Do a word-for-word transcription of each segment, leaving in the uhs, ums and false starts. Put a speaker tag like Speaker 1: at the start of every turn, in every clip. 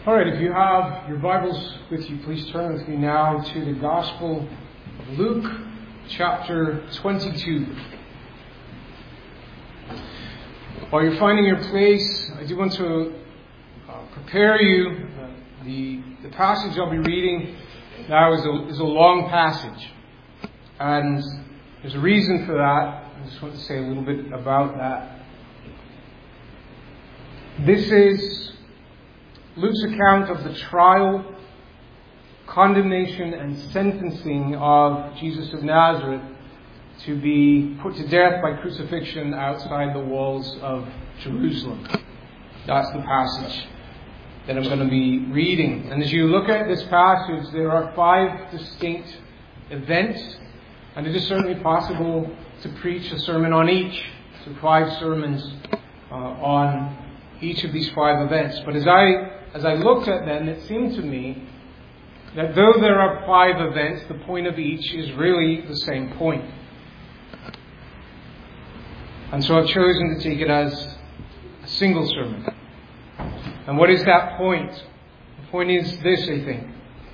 Speaker 1: All right, if you have your Bibles with you, please turn with me now to the Gospel of Luke, chapter twenty-two. While you're finding your place, I do want to uh, prepare you. Uh, the, the passage I'll be reading now is a, is a long passage. And there's a reason for that. I just want to say a little bit about that. This is Luke's account of the trial, condemnation, and sentencing of Jesus of Nazareth to be put to death by crucifixion outside the walls of Jerusalem. That's the passage that I'm going to be reading. And as you look at this passage, there are five distinct events, and it is certainly possible to preach a sermon on each. So five sermons uh, on each of these five events. But as I As I looked at them, it seemed to me that though there are five events, the point of each is really the same point. And so I've chosen to take it as a single sermon. And what is that point? The point is this, I think.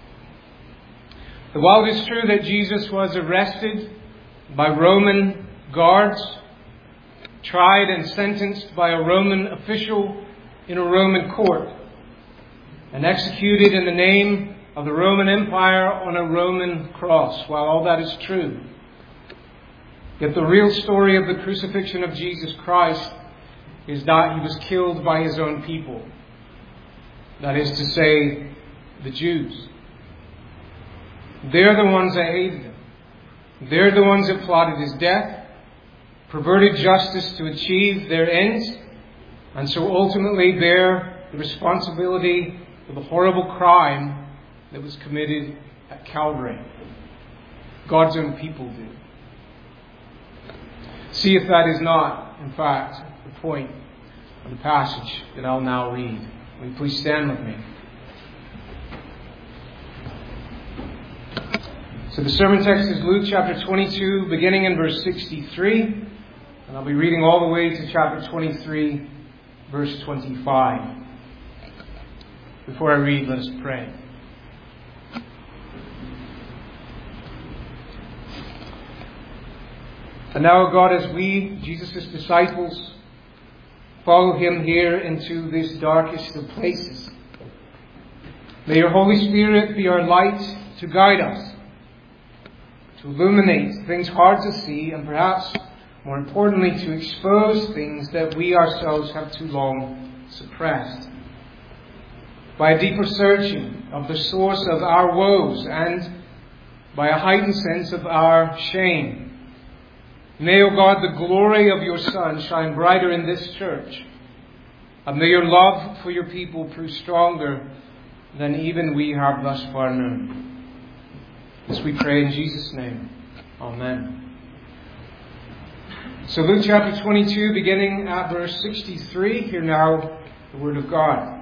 Speaker 1: That while it is true that Jesus was arrested by Roman guards, tried and sentenced by a Roman official in a Roman court, and executed in the name of the Roman Empire on a Roman cross. While all that is true, yet the real story of the crucifixion of Jesus Christ is that he was killed by his own people. That is to say, the Jews. They're the ones that hated him. They're the ones that plotted his death, perverted justice to achieve their ends, and so ultimately bear the responsibility for the horrible crime that was committed at Calvary. God's own people do. See if that is not, in fact, the point of the passage that I'll now read. Will you please stand with me? So the sermon text is Luke chapter twenty-two, beginning in verse sixty-three. And I'll be reading all the way to chapter twenty-three, verse twenty-five. Before I read, let us pray. And now, God, as we, Jesus' disciples, follow him here into this darkest of places, may your Holy Spirit be our light to guide us, to illuminate things hard to see, and perhaps, more importantly, to expose things that we ourselves have too long suppressed. By a deeper searching of the source of our woes and by a heightened sense of our shame. May, O God, the glory of your Son shine brighter in this church. And may your love for your people prove stronger than even we have thus far known. This we pray in Jesus' name. Amen. So Luke chapter twenty-two, beginning at verse sixty-three. Hear now the word of God.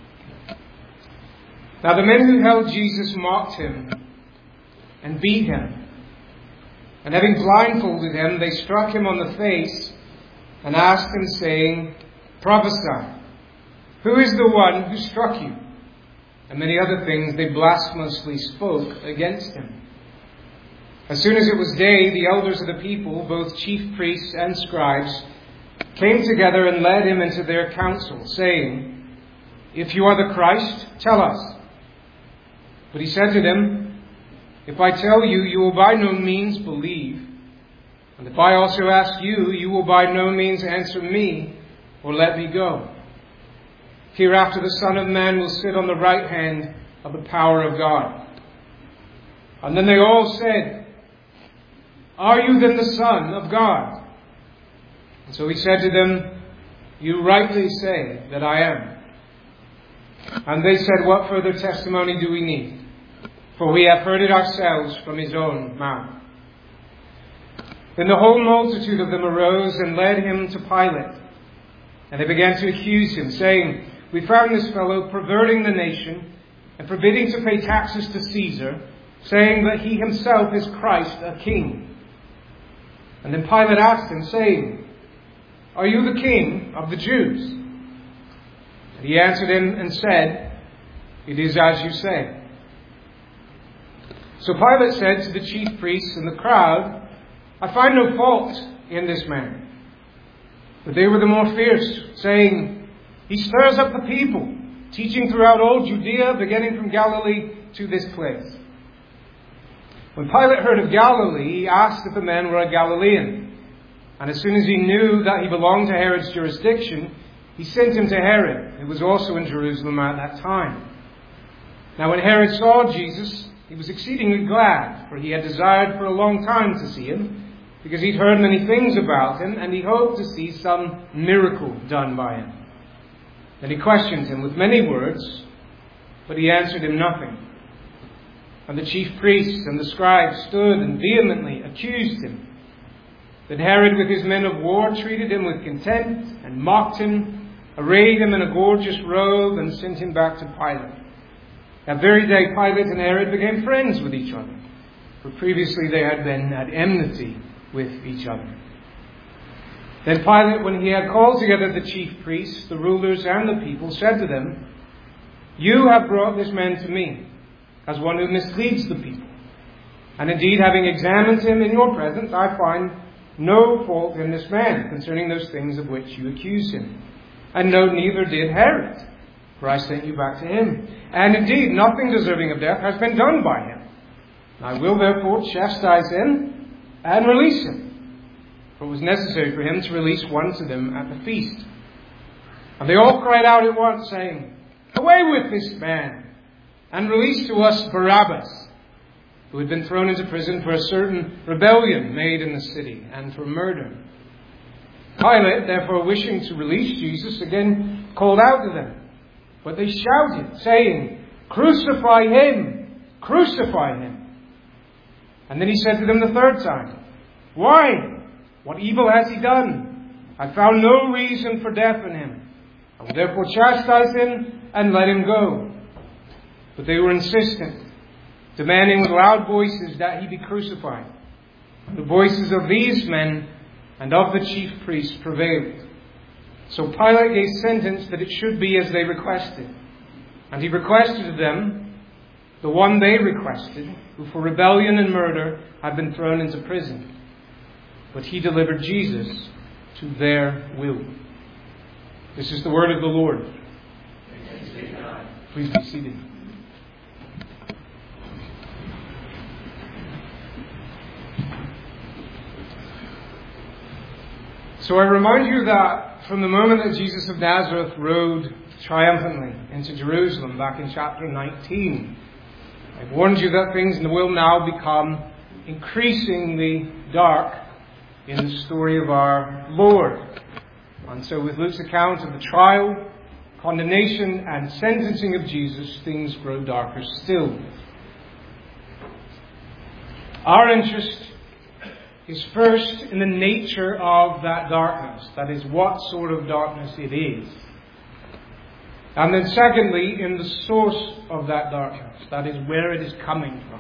Speaker 1: Now the men who held Jesus mocked him and beat him. And having blindfolded him, they struck him on the face and asked him, saying, Prophesy, who is the one who struck you? And many other things they blasphemously spoke against him. As soon as it was day, the elders of the people, both chief priests and scribes, came together and led him into their council, saying, If you are the Christ, tell us. But he said to them, If I tell you, you will by no means believe. And if I also ask you, you will by no means answer me or let me go. Hereafter the Son of Man will sit on the right hand of the power of God. And then they all said, Are you then the Son of God? And so he said to them, You rightly say that I am. And they said, What further testimony do we need? For we have heard it ourselves from his own mouth. Then the whole multitude of them arose and led him to Pilate. And they began to accuse him, saying, We found this fellow perverting the nation and forbidding to pay taxes to Caesar, saying that he himself is Christ, a king. And then Pilate asked him, saying, Are you the king of the Jews? And he answered him and said, "It is as you say." So Pilate said to the chief priests and the crowd, "I find no fault in this man." But they were the more fierce, saying, "He stirs up the people, teaching throughout all Judea, beginning from Galilee to this place." When Pilate heard of Galilee, he asked if the man were a Galilean. And as soon as he knew that he belonged to Herod's jurisdiction, he sent him to Herod, who was also in Jerusalem at that time. Now when Herod saw Jesus, he was exceedingly glad, for he had desired for a long time to see him, because he'd heard many things about him, and he hoped to see some miracle done by him. Then he questioned him with many words, but he answered him nothing. And the chief priests and the scribes stood and vehemently accused him. Then Herod with his men of war treated him with contempt and mocked him, arrayed him in a gorgeous robe, and sent him back to Pilate. That very day Pilate and Herod became friends with each other, for previously they had been at enmity with each other. Then Pilate, when he had called together the chief priests, the rulers, and the people, said to them, "You have brought this man to me as one who misleads the people. And indeed, having examined him in your presence, I find no fault in this man concerning those things of which you accuse him. And no, neither did Herod, for I sent you back to him. And indeed, nothing deserving of death has been done by him. I will therefore chastise him and release him." For it was necessary for him to release one to them at the feast. And they all cried out at once, saying, "Away with this man, and release to us Barabbas, who had been thrown into prison for a certain rebellion made in the city, and for murder." Pilate, therefore, wishing to release Jesus, again called out to them. But they shouted, saying, "Crucify him! Crucify him!" And then he said to them the third time, "Why? What evil has he done? I found no reason for death in him. I will therefore chastise him and let him go." But they were insistent, demanding with loud voices that he be crucified. The voices of these men and of the chief priests prevailed. So Pilate gave sentence that it should be as they requested. And he requested of them the one they requested, who for rebellion and murder had been thrown into prison. But he delivered Jesus to their will. This is the word of the Lord. Please be seated. So I remind you that from the moment that Jesus of Nazareth rode triumphantly into Jerusalem back in chapter nineteen, I've warned you that things will now become increasingly dark in the story of our Lord. And so with Luke's account of the trial, condemnation and sentencing of Jesus, things grow darker still. Our interest is first in the nature of that darkness. That is, what sort of darkness it is. And then secondly, in the source of that darkness. That is, where it is coming from.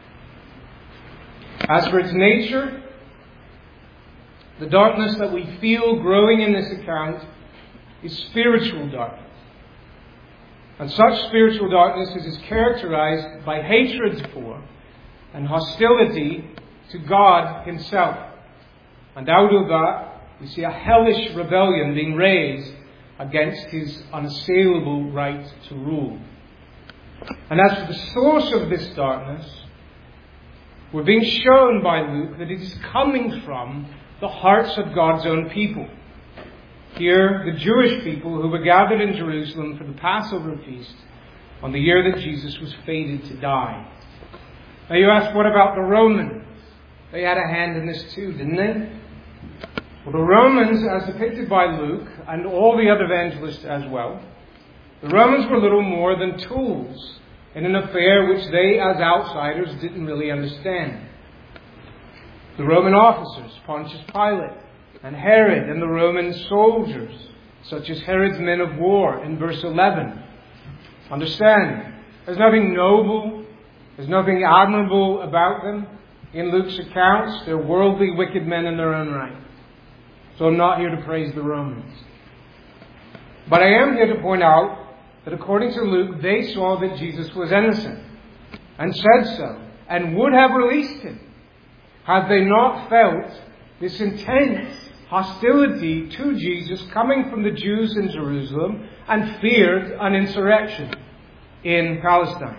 Speaker 1: As for its nature, the darkness that we feel growing in this account is spiritual darkness. And such spiritual darkness is characterized by hatred for and hostility to God Himself. And out of that, we see a hellish rebellion being raised against His unassailable right to rule. And as for the source of this darkness, we're being shown by Luke that it is coming from the hearts of God's own people. Here, the Jewish people who were gathered in Jerusalem for the Passover feast on the year that Jesus was fated to die. Now you ask, what about the Romans? They had a hand in this too, didn't they? Well, the Romans, as depicted by Luke, and all the other evangelists as well, the Romans were little more than tools in an affair which they, as outsiders, didn't really understand. The Roman officers, Pontius Pilate, and Herod, and the Roman soldiers, such as Herod's men of war in verse eleven. Understand, there's nothing noble, there's nothing admirable about them in Luke's accounts. They're worldly, wicked men in their own right. So I'm not here to praise the Romans. But I am here to point out that according to Luke, they saw that Jesus was innocent and said so and would have released him had they not felt this intense hostility to Jesus coming from the Jews in Jerusalem and feared an insurrection in Palestine.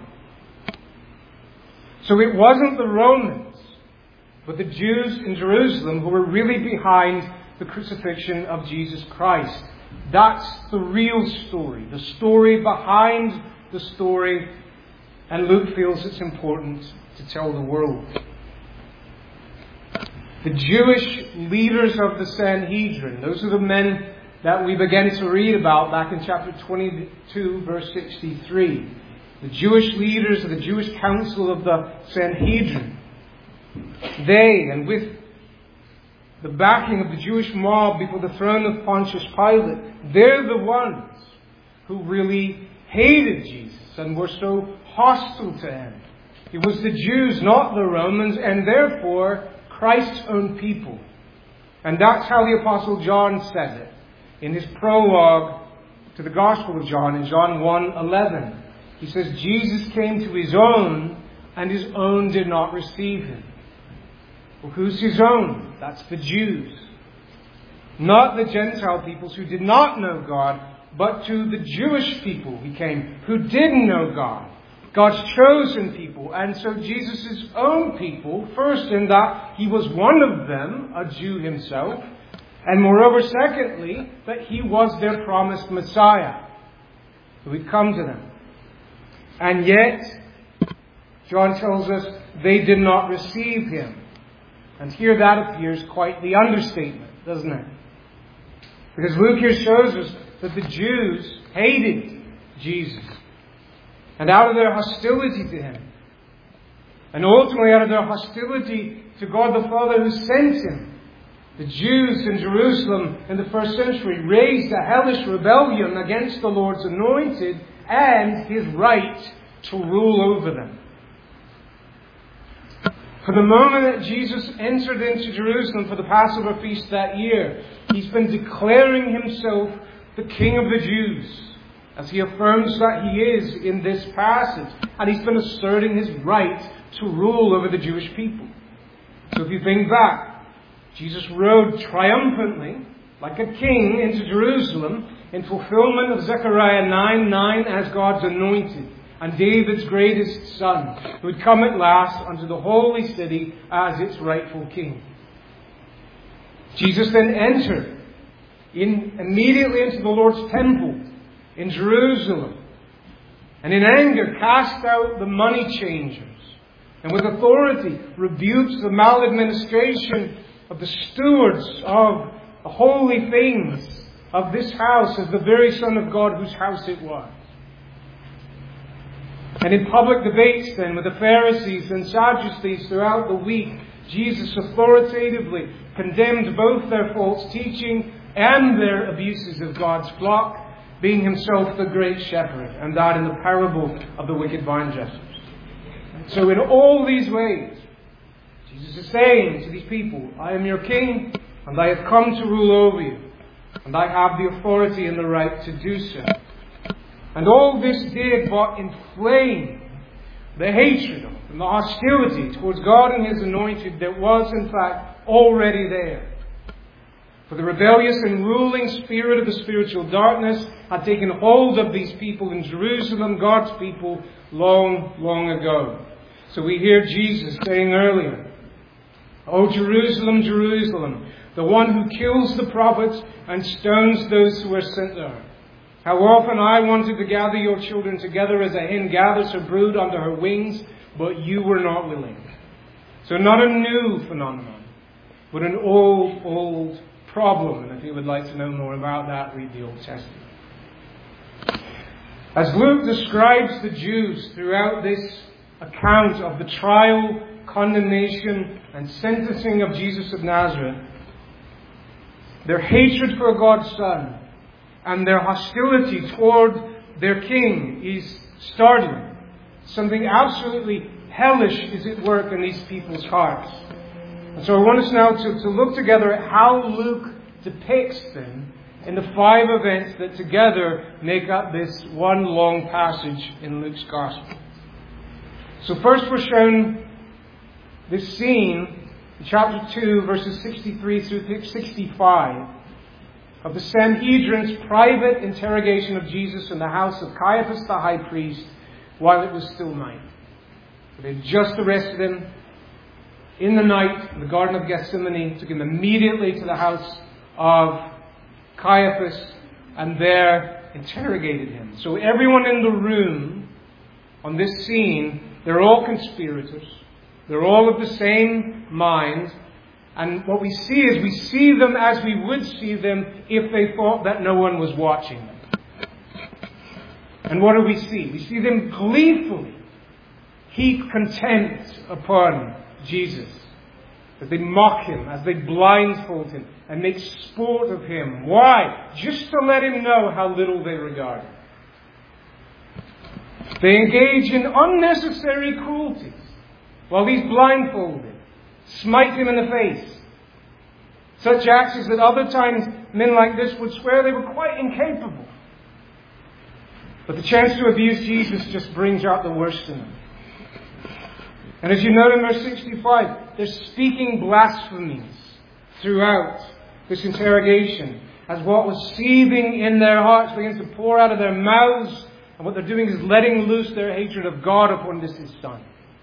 Speaker 1: So it wasn't the Romans, but the Jews in Jerusalem who were really behind the crucifixion of Jesus Christ. That's the real story, the story behind the story, and Luke feels it's important to tell the world. The Jewish leaders of the Sanhedrin, those are the men that we began to read about back in chapter twenty-two, verse sixty-three. The Jewish leaders of the Jewish council of the Sanhedrin. They, and with the backing of the Jewish mob before the throne of Pontius Pilate, they're the ones who really hated Jesus and were so hostile to him. It was the Jews, not the Romans, and therefore Christ's own people. And that's how the Apostle John says it in his prologue to the Gospel of John in John one eleven. He says, Jesus came to his own, and his own did not receive him. Well, who's his own? That's the Jews. Not the Gentile peoples who did not know God, but to the Jewish people he came who didn't know God. God's chosen people. And so Jesus' own people, first in that he was one of them, a Jew himself, and moreover, secondly, that he was their promised Messiah who would come to them. And yet, John tells us they did not receive him. And here that appears quite the understatement, doesn't it? Because Luke here shows us that the Jews hated Jesus. And out of their hostility to him, and ultimately out of their hostility to God the Father who sent him, the Jews in Jerusalem in the first century raised a hellish rebellion against the Lord's anointed and his right to rule over them. For the moment that Jesus entered into Jerusalem for the Passover feast that year, he's been declaring himself the King of the Jews, as he affirms that he is in this passage. And he's been asserting his right to rule over the Jewish people. So if you think back, Jesus rode triumphantly, like a king, into Jerusalem in fulfillment of Zechariah nine nine as God's anointed and David's greatest son, who would come at last unto the holy city as its rightful king. Jesus then entered in, immediately into the Lord's temple in Jerusalem, and in anger cast out the money changers, and with authority rebuked the maladministration of the stewards of the holy things of this house as the very Son of God whose house it was. And in public debates then with the Pharisees and Sadducees throughout the week, Jesus authoritatively condemned both their false teaching and their abuses of God's flock, being himself the great shepherd, and that in the parable of the wicked vine dressers. So in all these ways, Jesus is saying to these people, I am your king, and I have come to rule over you, and I have the authority and the right to do so. And all this did but inflame the hatred of and the hostility towards God and his anointed that was in fact already there. For the rebellious and ruling spirit of the spiritual darkness had taken hold of these people in Jerusalem, God's people, long, long ago. So we hear Jesus saying earlier, O Jerusalem, Jerusalem, the one who kills the prophets and stones those who are sent to her. How often I wanted to gather your children together as a hen gathers her brood under her wings, but you were not willing. So not a new phenomenon, but an old, old problem. And if you would like to know more about that, read the Old Testament. As Luke describes the Jews throughout this account of the trial, condemnation, and sentencing of Jesus of Nazareth, their hatred for God's Son and their hostility toward their King is startling. Something absolutely hellish is at work in these people's hearts. And so I want us now to, to look together at how Luke depicts them in the five events that together make up this one long passage in Luke's Gospel. So first we're shown this scene in chapter two, verses sixty-three through sixty-five, of the Sanhedrin's private interrogation of Jesus in the house of Caiaphas the high priest while it was still night. They had just arrested him in the night in the Garden of Gethsemane, took him immediately to the house of Caiaphas, and there interrogated him. So everyone in the room on this scene, they're all conspirators. They're all of the same mind. And what we see is we see them as we would see them if they thought that no one was watching them. And what do we see? We see them gleefully heap contempt upon Jesus, as they mock him, as they blindfold him, and make sport of him. Why? Just to let him know how little they regard him. They engage in unnecessary cruelties while he's blindfolded, smite him in the face. Such acts as at other times men like this would swear they were quite incapable. But the chance to abuse Jesus just brings out the worst in them. And as you note in verse sixty-five, they're speaking blasphemies throughout this interrogation, as what was seething in their hearts begins to pour out of their mouths, and what they're doing is letting loose their hatred of God upon this his Son.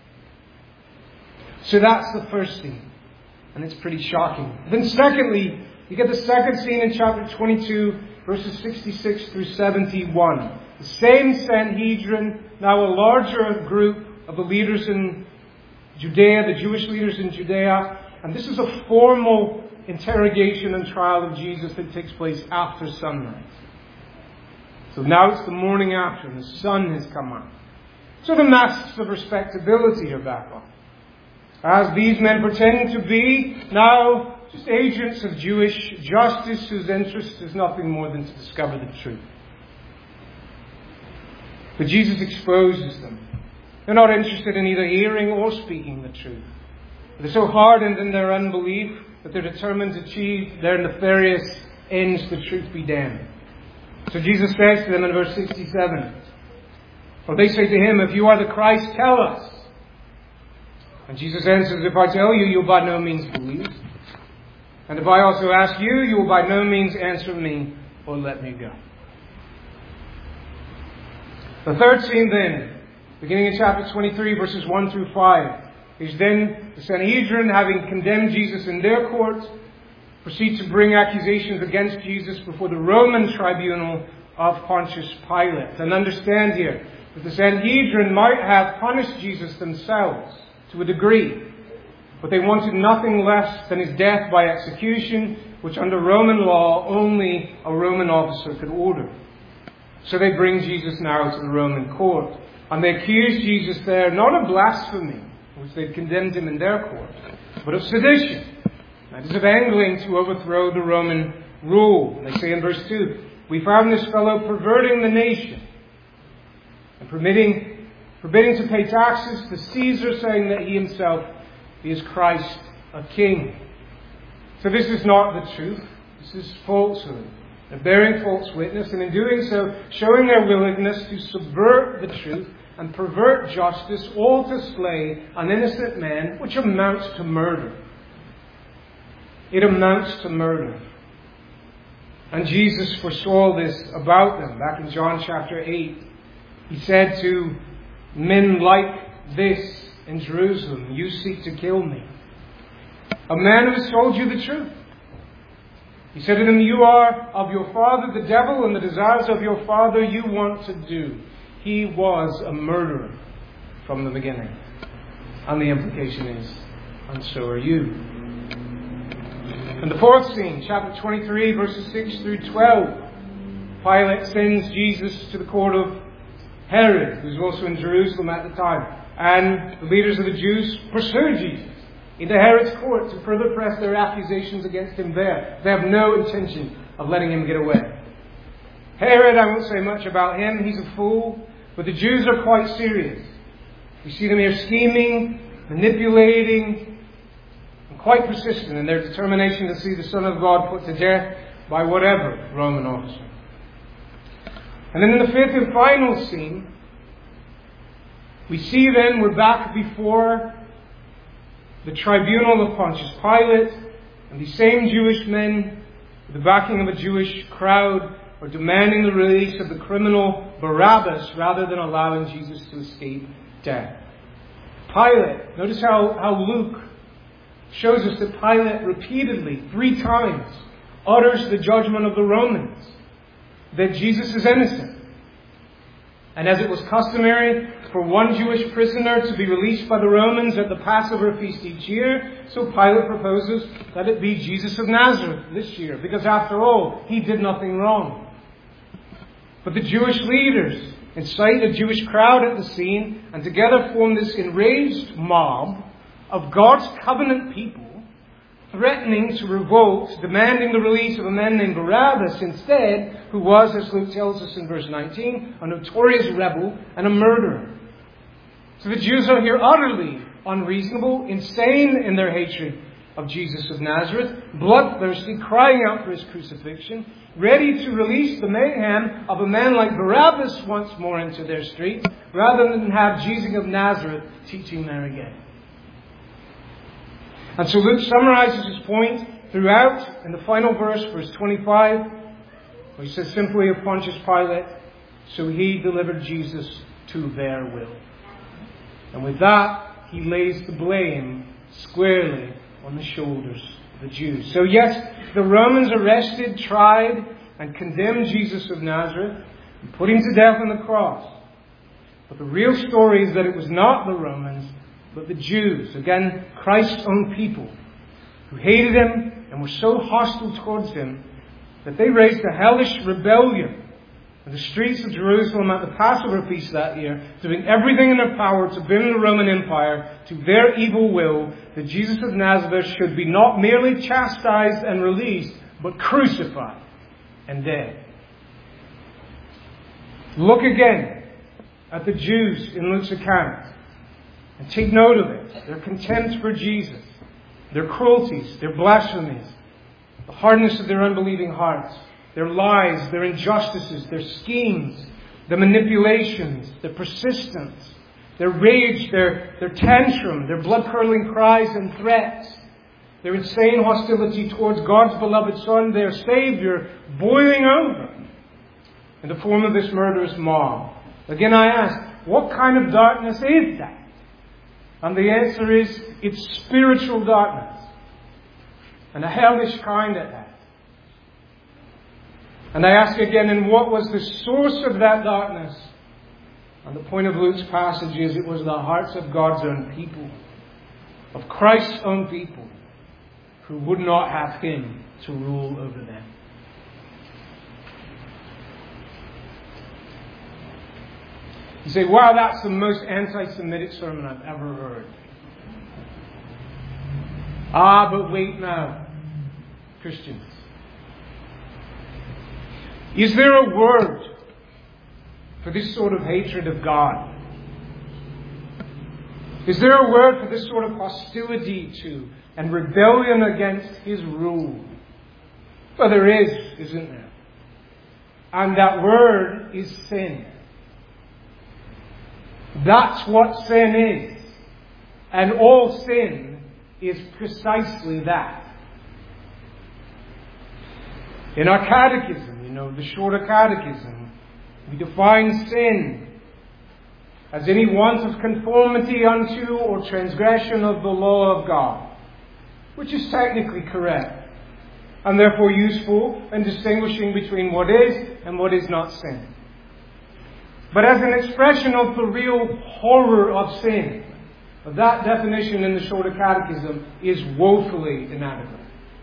Speaker 1: So that's the first scene, and it's pretty shocking. Then secondly, you get the second scene in chapter twenty-two, verses sixty-six through seventy-one. The same Sanhedrin, now a larger group of the leaders in Judea, the Jewish leaders in Judea. And this is a formal interrogation and trial of Jesus that takes place after sunrise. So now it's the morning after, and the sun has come up. So the masks of respectability are back on, as these men pretend to be now just agents of Jewish justice whose interest is nothing more than to discover the truth. But Jesus exposes them. They're not interested in either hearing or speaking the truth. They're so hardened in their unbelief that they're determined to achieve their nefarious ends, the truth be damned. So Jesus says to them in verse sixty-seven, or they say to him, "If you are the Christ, tell us." And Jesus answers, "If I tell you, you'll by no means believe. And if I also ask you, you will by no means answer me or let me go." The third scene then, beginning in chapter twenty-three, verses one through five, is then the Sanhedrin, having condemned Jesus in their court, proceed to bring accusations against Jesus before the Roman tribunal of Pontius Pilate. And understand here that the Sanhedrin might have punished Jesus themselves to a degree, but they wanted nothing less than his death by execution, which under Roman law only a Roman officer could order. So they bring Jesus now to the Roman court. And they accuse Jesus there not of blasphemy, which they'd condemned him in their court, but of sedition. That is, of angling to overthrow the Roman rule. They say in verse two, "We found this fellow perverting the nation and permitting, forbidding to pay taxes to Caesar, saying that he himself is Christ, a king." So this is not the truth. This is falsehood. They're bearing false witness, and in doing so, showing their willingness to subvert the truth and pervert justice, all to slay an innocent man, which amounts to murder. It amounts to murder. And Jesus foresaw this about them. Back in John chapter eight, he said to men like this in Jerusalem, "You seek to kill me, a man who has told you the truth." He said to them, "You are of your father the devil, and the desires of your father you want to do." He was a murderer from the beginning. And the implication is, and so are you. And the fourth scene, chapter twenty-three, verses six through twelve. Pilate sends Jesus to the court of Herod, who was also in Jerusalem at the time. And the leaders of the Jews pursue Jesus into Herod's court to further press their accusations against him there. They have no intention of letting him get away. Herod, I won't say much about him. He's a fool. But the Jews are quite serious. We see them here scheming, manipulating, and quite persistent in their determination to see the Son of God put to death by whatever Roman officer. And then in the fifth and final scene, we see then we're back before the tribunal of Pontius Pilate, and these same Jewish men, with the backing of a Jewish crowd, are demanding the release of the criminal Barabbas rather than allowing Jesus to escape death. Pilate, notice how, how Luke shows us that Pilate repeatedly, three times, utters the judgment of the Romans, that Jesus is innocent. And as it was customary for one Jewish prisoner to be released by the Romans at the Passover feast each year, so Pilate proposes that it be Jesus of Nazareth this year, because after all, he did nothing wrong. But the Jewish leaders incite a Jewish crowd at the scene and together form this enraged mob of God's covenant people, threatening to revolt, demanding the release of a man named Barabbas instead, who was, as Luke tells us in verse nineteen, a notorious rebel and a murderer. So the Jews are here utterly unreasonable, insane in their hatred of Jesus of Nazareth, bloodthirsty, crying out for his crucifixion, ready to release the mayhem of a man like Barabbas once more into their streets, rather than have Jesus of Nazareth teaching there again. And so Luke summarizes his point throughout in the final verse, verse twenty-five, where he says simply of Pontius Pilate, so he delivered Jesus to their will. And with that, he lays the blame squarely on the shoulders of the Jews. So yes, the Romans arrested, tried, and condemned Jesus of Nazareth and put him to death on the cross. But the real story is that it was not the Romans, but the Jews, again, Christ's own people, who hated him and were so hostile towards him that they raised a hellish rebellion in the streets of Jerusalem at the Passover feast that year, doing everything in their power to bring the Roman Empire to their evil will, that Jesus of Nazareth should be not merely chastised and released, but crucified and dead. Look again at the Jews in Luke's account and take note of it. Their contempt for Jesus, their cruelties, their blasphemies, the hardness of their unbelieving hearts, their lies, their injustices, their schemes, their manipulations, their persistence, their rage, their, their tantrum, their blood-curdling cries and threats, their insane hostility towards God's beloved Son, their Savior, boiling over in the form of this murderous mob. Again, I ask, what kind of darkness is that? And the answer is, it's spiritual darkness. And a hellish kind at that. And I ask again, and what was the source of that darkness? And the point of Luke's passage is, it was the hearts of God's own people, of Christ's own people, who would not have him to rule over them. You say, wow, that's the most anti-Semitic sermon I've ever heard. Ah, but wait now, Christians. Is there a word for this sort of hatred of God? Is there a word for this sort of hostility to and rebellion against his rule? Well, there is, isn't there? And that word is sin. That's what sin is. And all sin is precisely that. In our catechism, you know, the Shorter Catechism, we define sin as any want of conformity unto or transgression of the law of God, which is technically correct, and therefore useful in distinguishing between what is and what is not sin. But as an expression of the real horror of sin, that definition in the Shorter Catechism is woefully inadequate.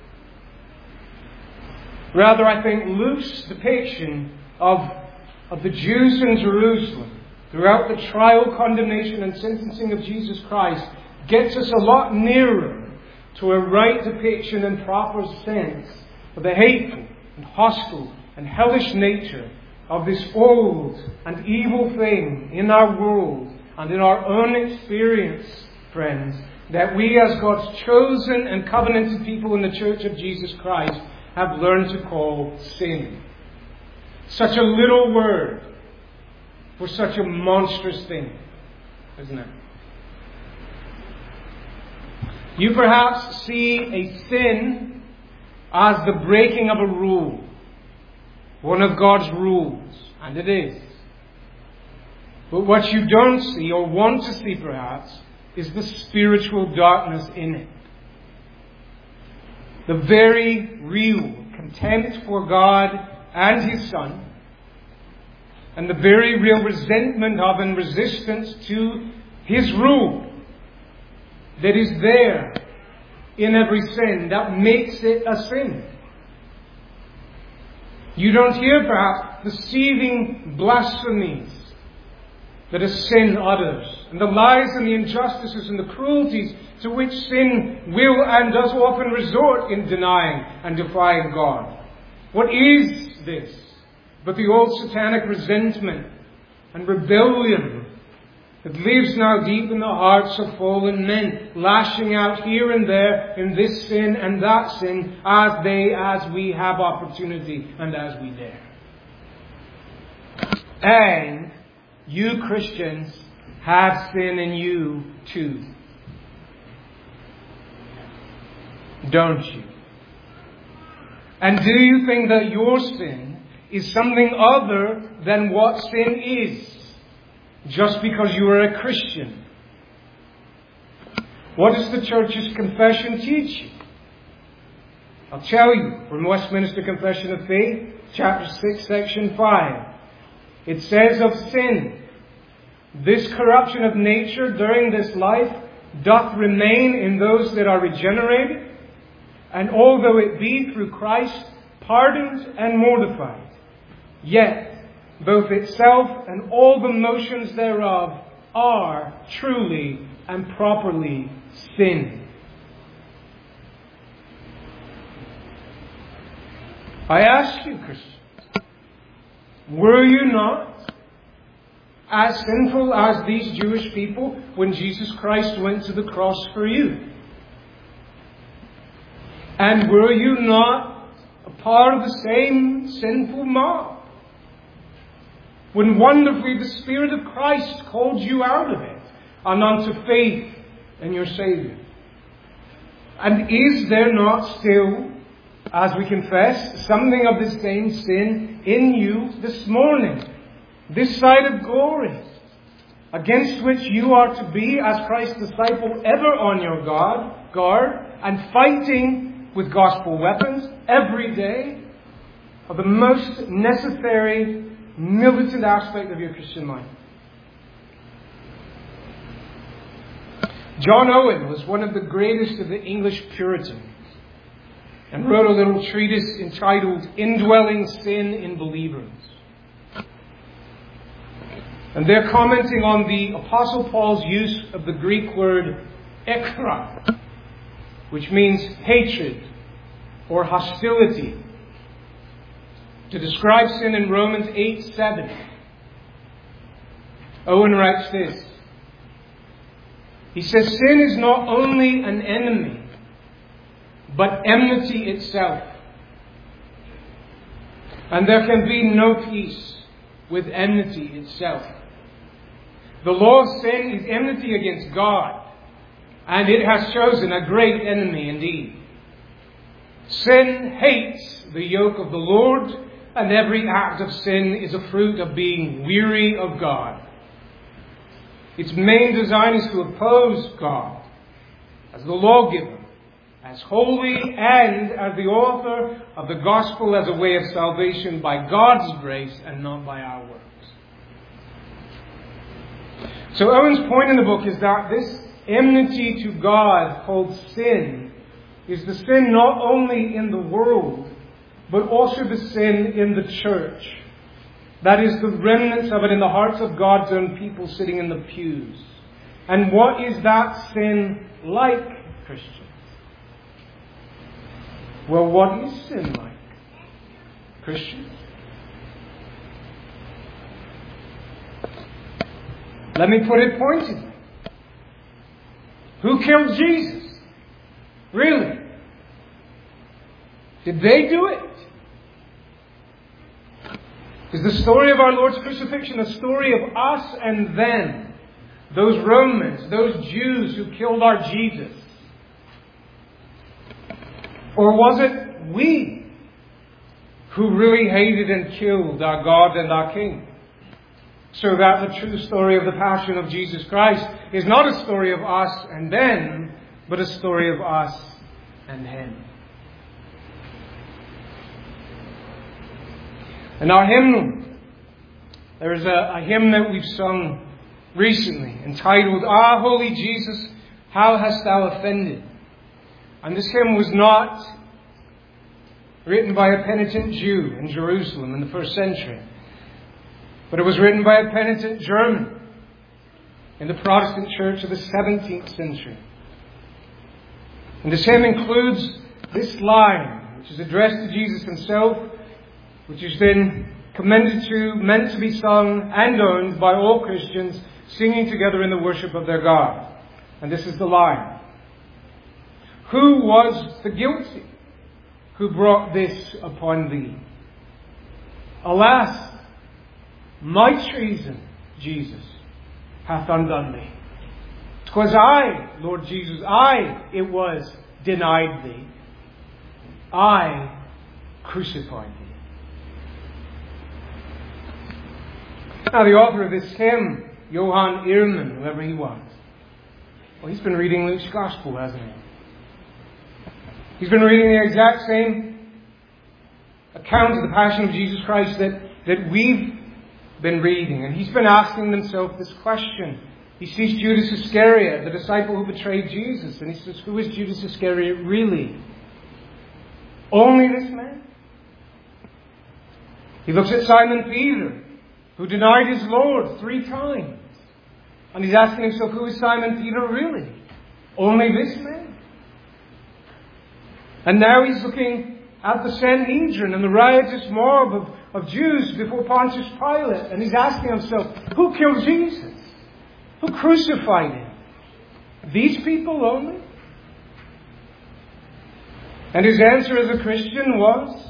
Speaker 1: Rather, I think Luke's depiction of, of the Jews in Jerusalem throughout the trial, condemnation and sentencing of Jesus Christ gets us a lot nearer to a right depiction and proper sense of the hateful and hostile and hellish nature of this old and evil thing in our world and in our own experience, friends, that we as God's chosen and covenanted people in the Church of Jesus Christ have learned to call sin. Such a little word for such a monstrous thing, isn't it? You perhaps see a sin as the breaking of a rule, one of God's rules, and it is. But what you don't see, or want to see perhaps, is the spiritual darkness in it. The very real contempt for God and His Son, and the very real resentment of and resistance to His rule that is there in every sin that makes it a sin. You don't hear perhaps the seething blasphemies that a sin utters, and the lies and the injustices and the cruelties to which sin will and does often resort in denying and defying God. What is this but the old satanic resentment and rebellion that lives now deep in the hearts of fallen men, lashing out here and there in this sin and that sin as they, as we have opportunity and as we dare. And you Christians have sin in you too. Don't you? And do you think that your sin is something other than what sin is, just because you are a Christian? What does the Church's confession teach you? I'll tell you from Westminster Confession of Faith, chapter six, section five. It says of sin, this corruption of nature during this life doth remain in those that are regenerated, and although it be through Christ pardoned and mortified, yet both itself and all the motions thereof are truly and properly sin. I ask you, Christians, were you not as sinful as these Jewish people when Jesus Christ went to the cross for you? And were you not a part of the same sinful mob when wonderfully the Spirit of Christ called you out of it and unto faith in your Saviour? And is there not still, as we confess, something of this same sin in you this morning, this side of glory, against which you are to be, as Christ's disciple, ever on your guard, guard and fighting with gospel weapons every day of the most necessary militant aspect of your Christian life? John Owen was one of the greatest of the English Puritans and wrote a little treatise entitled Indwelling Sin in Believers. And they're commenting on the Apostle Paul's use of the Greek word ekphra, which means hatred or hostility, to describe sin in Romans eight seven. Owen writes this. He says, sin is not only an enemy, but enmity itself. And there can be no peace with enmity itself. The law of sin is enmity against God, and it has chosen a great enemy indeed. Sin hates the yoke of the Lord, and every act of sin is a fruit of being weary of God. Its main design is to oppose God as the lawgiver, as holy, and as the author of the gospel as a way of salvation by God's grace and not by our works. So Owen's point in the book is that this enmity to God called sin is the sin not only in the world, but also the sin in the church. That is the remnants of it in the hearts of God's own people sitting in the pews. And what is that sin like, Christians? Well, what is sin like, Christians? Let me put it pointedly. Who killed Jesus? Really? Did they do it? Is the story of our Lord's crucifixion a story of us and them? Those Romans, those Jews who killed our Jesus? Or was it we who really hated and killed our God and our King? So that the true story of the passion of Jesus Christ is not a story of us and them, but a story of us and Him. In our hymnal, there is a, a hymn that we've sung recently entitled, "Ah, Holy Jesus, how hast thou offended?" And this hymn was not written by a penitent Jew in Jerusalem in the first century, but it was written by a penitent German in the Protestant church of the seventeenth century. And this hymn includes this line, which is addressed to Jesus Himself, which is then commended to, meant to be sung and owned by all Christians, singing together in the worship of their God. And this is the line: "Who was the guilty who brought this upon thee? Alas, my treason, Jesus, hath undone thee. 'Twas I, Lord Jesus, I it was denied thee. I crucified thee." Now, the author of this hymn, Johann Ehrman, whoever he was, well, he's been reading Luke's Gospel, hasn't he? He's been reading the exact same account of the Passion of Jesus Christ that, that we've been reading. And he's been asking himself this question. He sees Judas Iscariot, the disciple who betrayed Jesus, and he says, who is Judas Iscariot really? Only this man? He looks at Simon Peter, who denied his Lord three times. And he's asking himself, who is Simon Peter really? Only this man? And now he's looking at the Sanhedrin and the riotous mob of, of Jews before Pontius Pilate. And he's asking himself, who killed Jesus? Who crucified Him? These people only? And his answer as a Christian was,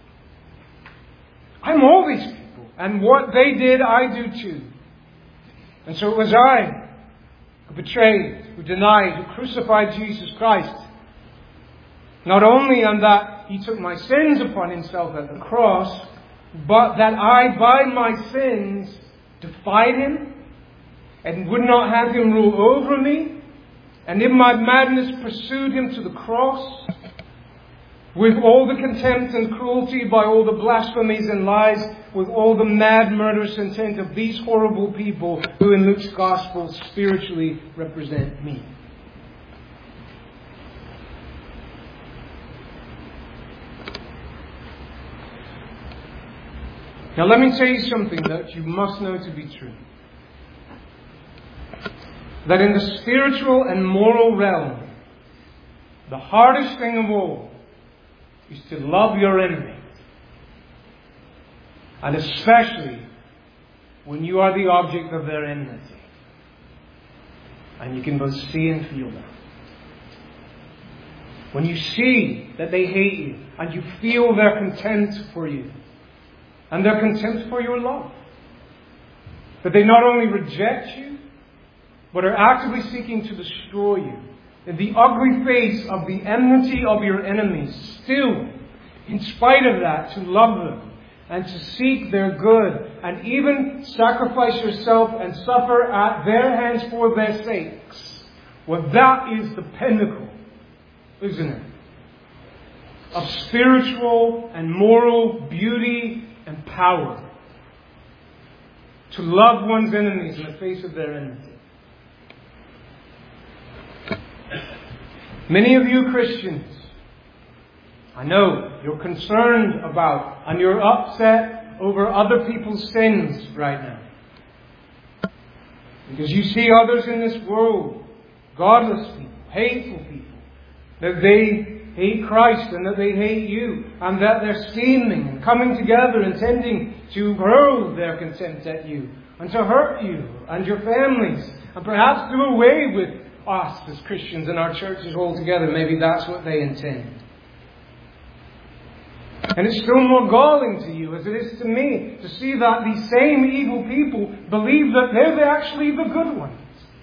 Speaker 1: I'm all these people. And what they did, I do too. And so it was I who betrayed, who denied, who crucified Jesus Christ. Not only on that He took my sins upon Himself at the cross, but that I, by my sins, defied Him and would not have Him rule over me, and in my madness pursued Him to the cross, with all the contempt and cruelty, by all the blasphemies and lies, with all the mad murderous intent of these horrible people who in Luke's Gospel spiritually represent me. Now let me tell you something that you must know to be true. That in the spiritual and moral realm, the hardest thing of all is to love your enemy. And especially when you are the object of their enmity. And you can both see and feel that. When you see that they hate you and you feel their contempt for you and their contempt for your love. That they not only reject you, but are actively seeking to destroy you. In the ugly face of the enmity of your enemies, still, in spite of that, to love them and to seek their good and even sacrifice yourself and suffer at their hands for their sakes. Well, that is the pinnacle, isn't it? Of spiritual and moral beauty and power. To love one's enemies in the face of their enmity. Many of you Christians, I know you're concerned about and you're upset over other people's sins right now. Because you see others in this world, godless people, hateful people, that they hate Christ and that they hate you, and that they're scheming and coming together intending to hurl their contempt at you and to hurt you and your families and perhaps do away with us as Christians and our churches altogether. Maybe that's what they intend. And it's still more galling to you, as it is to me, to see that these same evil people believe that they're actually the good ones.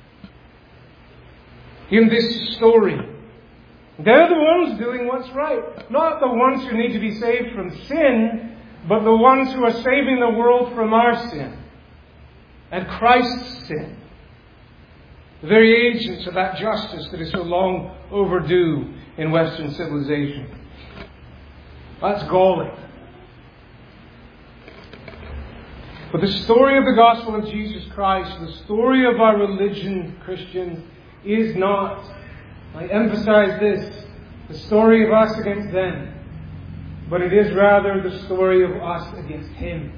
Speaker 1: In this story, they're the ones doing what's right. Not the ones who need to be saved from sin, but the ones who are saving the world from our sin and Christ's sin. The very agents of that justice that is so long overdue in Western civilization. That's galling. But the story of the gospel of Jesus Christ, the story of our religion, Christians, is not, I emphasize this, the story of us against them, but it is rather the story of us against Him.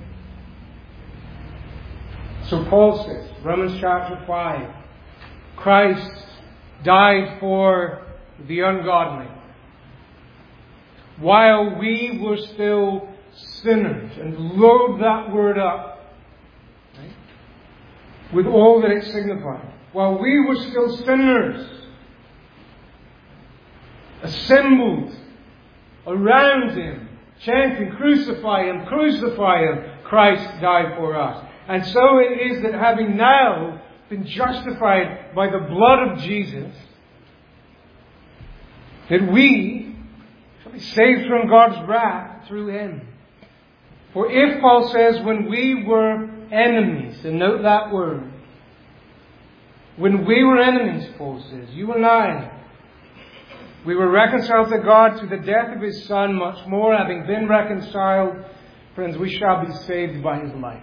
Speaker 1: So Paul says, Romans chapter five, Christ died for the ungodly while we were still sinners. And load that word up, right, with all that it signifies. While we were still sinners, assembled around Him, chanting, crucify Him, crucify Him, Christ died for us. And so it is that having now been justified by the blood of Jesus, that we shall be saved from God's wrath through Him. For if, Paul says, when we were enemies, and note that word, when we were enemies, Paul says, you and I, we were reconciled to God through the death of His Son, much more, having been reconciled, friends, we shall be saved by His life.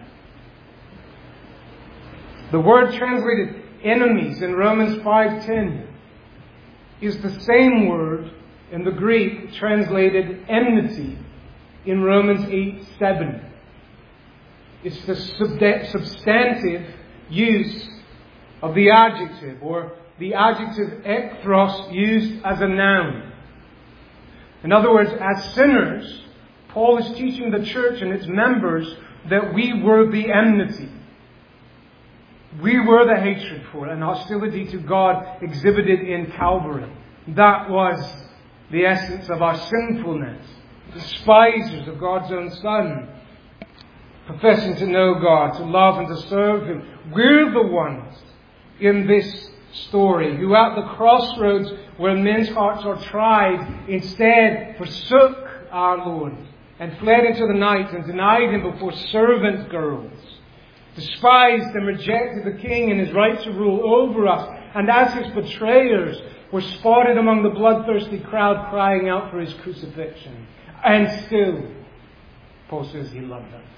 Speaker 1: The word translated enemies in Romans five ten is the same word in the Greek translated enmity in Romans eight seven. It's the substantive use of the adjective, or the adjective ekthros used as a noun. In other words, as sinners, Paul is teaching the church and its members that we were the enmity. We were the hatred for and hostility to God exhibited in Calvary. That was the essence of our sinfulness. Despisers of God's own Son, professing to know God, to love and to serve Him. We're the ones in this story who at the crossroads where men's hearts are tried instead forsook our Lord and fled into the night and denied Him before servant girls, despised and rejected the King and His right to rule over us, and as His betrayers were spotted among the bloodthirsty crowd crying out for His crucifixion. And still, Paul says He loved us.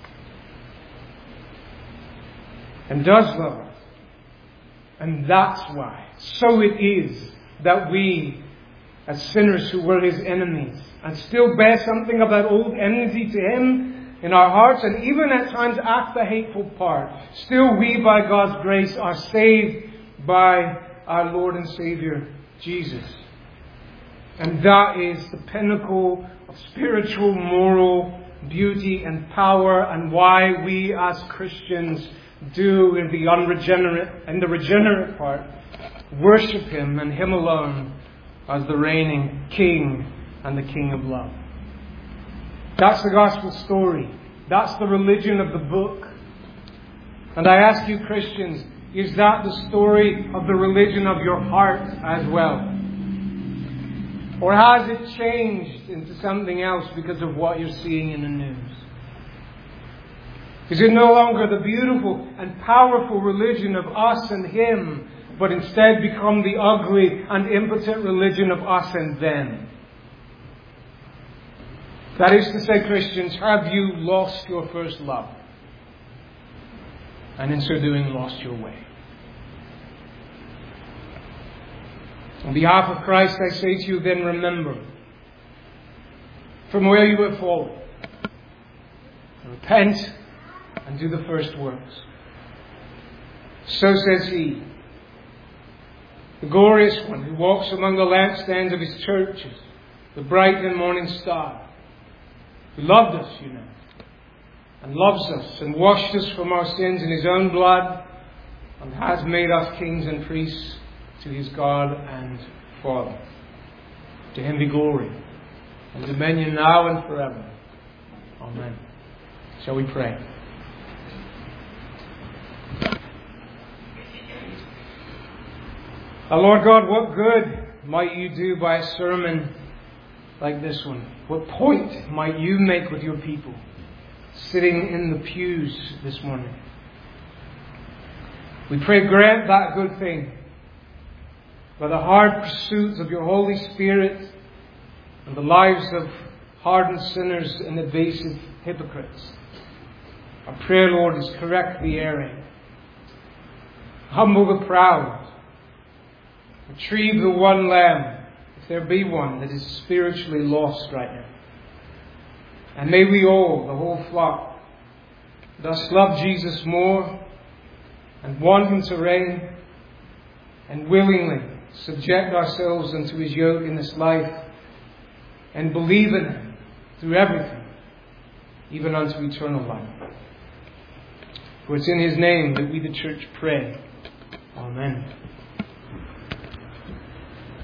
Speaker 1: And does love us. And that's why, so it is that we, as sinners who were His enemies, and still bear something of that old enmity to Him in our hearts, and even at times act the hateful part, still we, by God's grace, are saved by our Lord and Savior, Jesus. And that is the pinnacle of spiritual, moral beauty and power, and why we as Christians do in the unregenerate and the regenerate part worship Him and Him alone as the reigning King and the King of love. That's the gospel story. That's the religion of the book. And I ask you, Christians, is that the story of the religion of your heart as well? Or has it changed into something else because of what you're seeing in the news? Is it no longer the beautiful and powerful religion of us and Him, but instead become the ugly and impotent religion of us and them? That is to say, Christians, have you lost your first love? And in so doing, lost your way? On behalf of Christ, I say to you, then remember from where you have fallen. Repent and do the first works. So says He, the glorious one who walks among the lampstands of His churches, the bright and morning star, who loved us, you know, and loves us and washed us from our sins in His own blood, and has made us kings and priests to His God and Father. To Him be glory and dominion now and forever. Amen. Shall we pray? Our Lord God, what good might you do by a sermon like this one? What point might you make with your people sitting in the pews this morning? We pray, grant that good thing by the hard pursuits of your Holy Spirit and the lives of hardened sinners and evasive hypocrites. Our prayer, Lord, is correct the erring, humble the proud, retrieve the one lamb, if there be one that is spiritually lost right now. And may we all, the whole flock, thus love Jesus more and want Him to reign, and willingly subject ourselves unto His yoke in this life, and believe in Him through everything, even unto eternal life. For it's in His name that we, the church, pray. Amen.